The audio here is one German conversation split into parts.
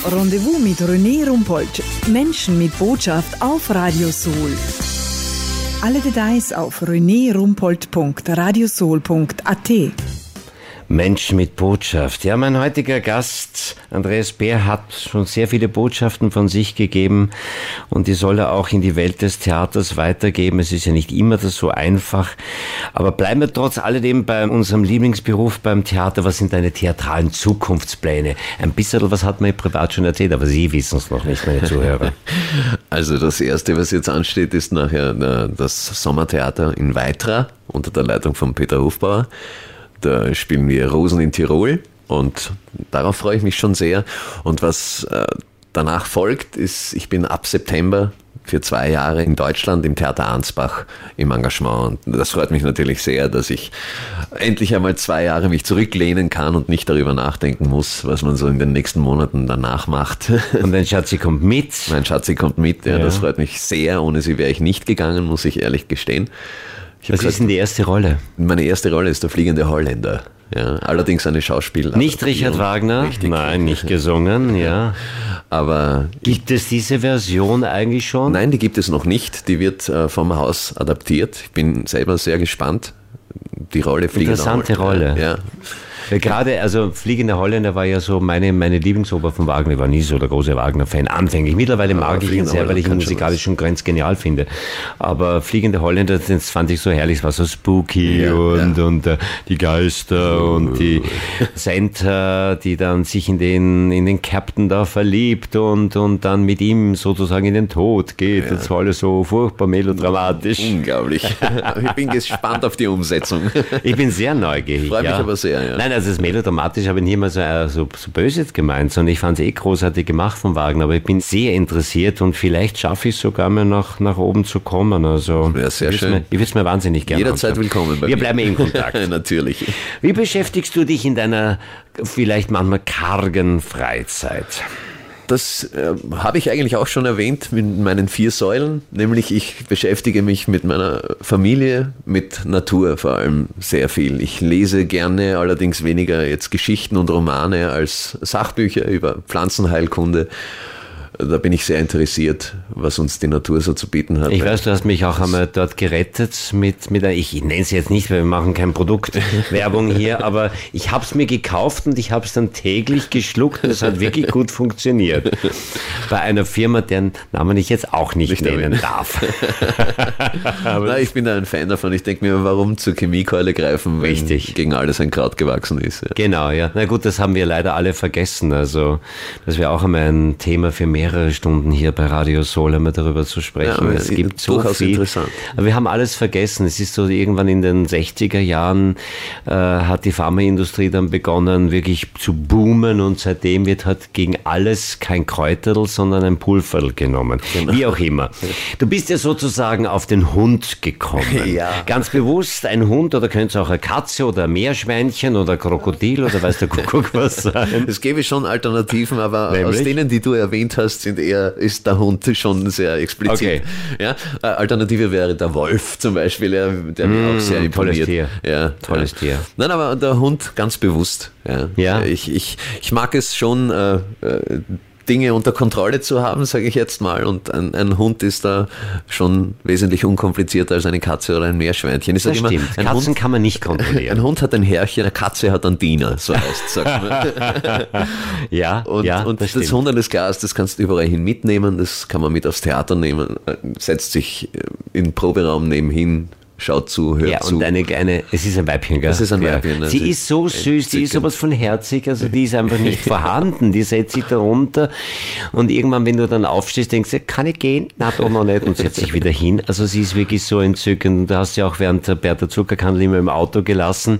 Rendezvous mit René Rumpold. Menschen mit Botschaft auf Radio Soul. Alle Details auf renerumpold.radiosoul.at. Menschen mit Botschaft. Ja, mein heutiger Gast, Andreas Beer, hat schon sehr viele Botschaften von sich gegeben und die soll er auch in die Welt des Theaters weitergeben. Es ist ja nicht immer das so einfach, aber bleiben wir trotz alledem bei unserem Lieblingsberuf beim Theater. Was sind deine theatralen Zukunftspläne? Ein bisschen was hat mir privat schon erzählt, aber Sie wissen es noch nicht, meine Zuhörer. Also das Erste, was jetzt ansteht, ist nachher das Sommertheater in Weitra unter der Leitung von Peter Hofbauer. Da spielen wir Rosen in Tirol und darauf freue ich mich schon sehr. Und was danach folgt, ist, ich bin ab September für 2 Jahre in Deutschland im Theater Ansbach im Engagement. Und das freut mich natürlich sehr, dass ich endlich einmal 2 Jahre mich zurücklehnen kann und nicht darüber nachdenken muss, was man so in den nächsten Monaten danach macht. Und dein Schatzi kommt mit? Mein Schatzi kommt mit, ja, das freut mich sehr. Ohne sie wäre ich nicht gegangen, muss ich ehrlich gestehen. Was ist denn die erste Rolle? Meine erste Rolle ist der fliegende Holländer. Ja, allerdings eine Schauspielerin. Nicht Richard Wagner? Richtig. Nein, nicht gesungen, ja. Aber gibt es diese Version eigentlich schon? Nein, die gibt es noch nicht. Die wird vom Haus adaptiert. Ich bin selber sehr gespannt. Die Rolle fliegender Holländer. Interessante Rolle. Ja. Gerade, also Fliegende Holländer war ja so meine Lieblingsoper von Wagner. Ich war nie so der große Wagner-Fan, anfänglich. Mittlerweile mag ich ihn sehr, weil ich ihn musikalisch schon ganz genial finde. Aber Fliegende Holländer, das fand ich so herrlich. Es war so spooky und die Geister und die Center, die dann sich in den Captain da verliebt und dann mit ihm sozusagen in den Tod geht. Das war alles so furchtbar melodramatisch. Unglaublich. Ich bin gespannt auf die Umsetzung. Ich bin sehr neugierig. Freue mich aber sehr, ja. Nein, also das melodramatisch habe ich nicht mal so böse jetzt gemeint, sondern ich fand es großartig gemacht von Wagner, aber ich bin sehr interessiert und vielleicht schaffe ich es sogar mal nach oben zu kommen. Also wäre sehr schön. Ich würde es mir wahnsinnig gerne jederzeit anschauen. Willkommen bei Wir mir. bleiben in Kontakt. Natürlich. Wie beschäftigst du dich in deiner vielleicht manchmal kargen Freizeit? Das habe ich eigentlich auch schon erwähnt mit meinen 4 Säulen, nämlich ich beschäftige mich mit meiner Familie, mit Natur vor allem sehr viel. Ich lese gerne, allerdings weniger jetzt Geschichten und Romane als Sachbücher über Pflanzenheilkunde. Da bin ich sehr interessiert, was uns die Natur so zu bieten hat. Ich weiß, du hast mich auch einmal dort gerettet mit ich nenne es jetzt nicht, weil wir machen keine Produktwerbung hier, aber ich habe es mir gekauft und ich habe es dann täglich geschluckt und es hat wirklich gut funktioniert. Bei einer Firma, deren Namen ich jetzt auch nicht nennen darf. Na, ich bin da ein Fan davon. Ich denke mir, warum zur Chemiekeule greifen, wenn gegen alles ein Kraut gewachsen ist. Ja. Genau, ja. Na gut, das haben wir leider alle vergessen. Also das wäre auch einmal ein Thema für mehrere Stunden hier bei Radio Soul, einmal darüber zu sprechen. Ja, es gibt so viel. Interessant. Aber wir haben alles vergessen. Es ist so, irgendwann in den 60er Jahren hat die Pharmaindustrie dann begonnen, wirklich zu boomen und seitdem wird halt gegen alles kein Kräuterl, sondern ein Pulverl genommen. Genau. Wie auch immer. Du bist ja sozusagen auf den Hund gekommen. Ja. Ganz bewusst ein Hund oder könnte es auch eine Katze oder ein Meerschweinchen oder ein Krokodil oder weiß der Kuckuck was sein. Es gäbe schon Alternativen, aber Nämlich? Aus denen, die du erwähnt hast, ist der Hund schon sehr explizit. Okay. Ja, Alternative wäre der Wolf zum Beispiel, der mir auch sehr imponiert. Tolles Tier. Ja, tolles Tier. Nein, aber der Hund ganz bewusst. Ja. Ich mag es schon, Dinge unter Kontrolle zu haben, sage ich jetzt mal. Und ein Hund ist da schon wesentlich unkomplizierter als eine Katze oder ein Meerschweinchen. Ich Das sag stimmt. Immer, Katzen kann man nicht kontrollieren. Ein Hund hat ein Herrchen, eine Katze hat einen Diener, so heißt es. Sagt man. Ja, und das Hunderles Glas, das kannst du überall hin mitnehmen, das kann man mit aufs Theater nehmen, setzt sich in den Proberaum nebenhin, schaut zu, hört zu. Ja, und es ist ein Weibchen, gell? Das ist ein Weibchen. Ja. Sie ist so süß, die ist sowas von herzig, also die ist einfach nicht vorhanden, die setzt sich da runter und irgendwann, wenn du dann aufstehst, denkst du, kann ich gehen? Na, doch noch nicht und setzt sich wieder hin. Also sie ist wirklich so entzückend. Du hast ja auch während der Bertha Zuckerkandel immer im Auto gelassen.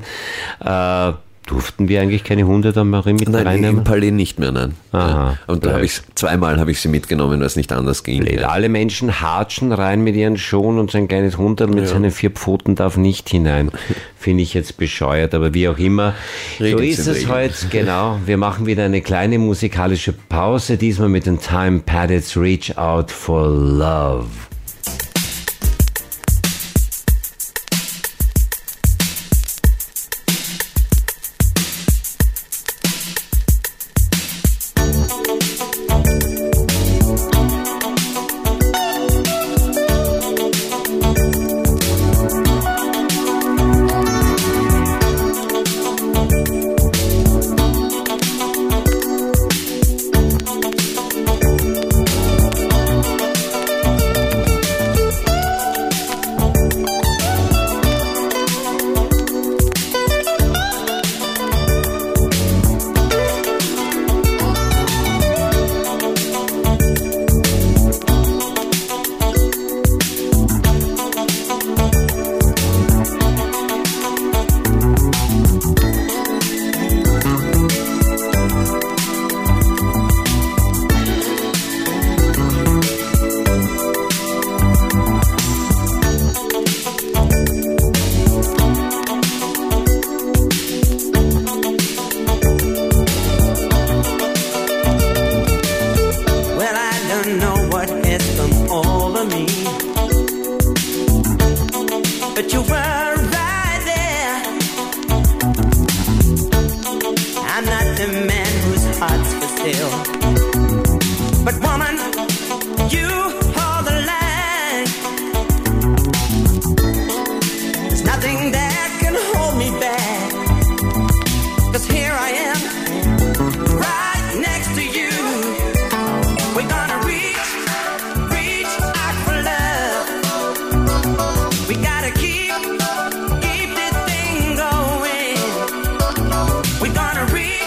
Durften wir eigentlich keine Hunde da mal mit reinnehmen? Nein, im Palais nicht mehr, nein. Aha, und da zweimal habe ich sie mitgenommen, weil es nicht anders ging. Ja. Alle Menschen hatschen rein mit ihren Schuhen und sein kleines Hund mit seinen 4 Pfoten darf nicht hinein. Finde ich jetzt bescheuert, aber wie auch immer. So ist es heute, genau. Wir machen wieder eine kleine musikalische Pause, diesmal mit den Time Paddeds Reach Out for Love. the man whose heart's for sale. But woman, you hold the line. There's nothing that can hold me back, 'cause here I am, right next to you. We're gonna reach out for love. We gotta keep this thing going. We're gonna reach